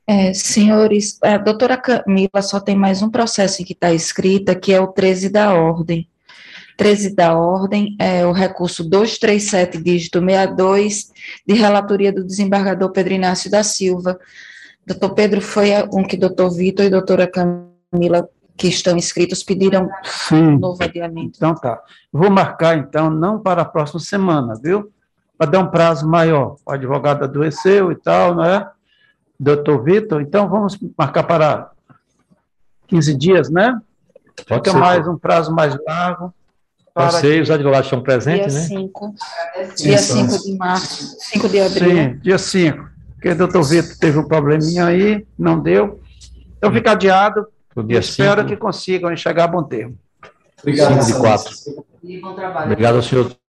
Senhores, a doutora Camila só tem mais um processo em que está escrita, que é o 13 da ordem. 13 da ordem é o recurso 237, dígito 62, de relatoria do desembargador Pedro Inácio da Silva. Doutor Pedro, foi um que doutor Vitor e doutora Camila, que estão inscritos, pediram Sim. Novo adiamento. Então tá. Vou marcar, então, não para a próxima semana, viu? Para dar um prazo maior. O advogado adoeceu e tal, não é? Doutor Vitor, então vamos marcar para 15 dias, né? Pode Fica ser. mais um prazo mais largo. Pode ser, os advogados estão presentes, Dia né? 5, dia 5 de março, 5 de abril. Sim, dia 5. Porque o doutor Vitor teve um probleminha aí, não deu. Então fica adiado. Dia Espero 5. que consigam chegar a bom termo. Obrigado. 5 de 4. E bom trabalho. Obrigado ao senhor.